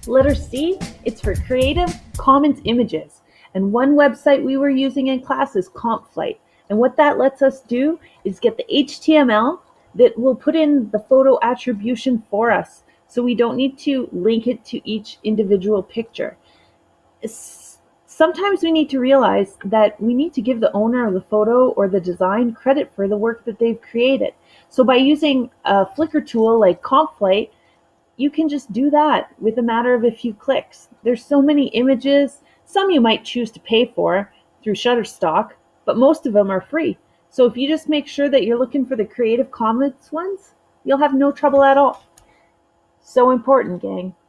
Letter C, it's for Creative Commons images. And one website we were using in class is Compflight. And what that lets us do is get the HTML that will put in the photo attribution for us. So we don't need to link it to each individual picture. Sometimes we need to realize that we need to give the owner of the photo or the design credit for the work that they've created. So by using a Flickr tool like Compflight, you can just do that with a matter of a few clicks. There's so many images. Some you might choose to pay for through Shutterstock, but most of them are free. So if you just make sure that you're looking for the Creative Commons ones, you'll have no trouble at all. So important, gang.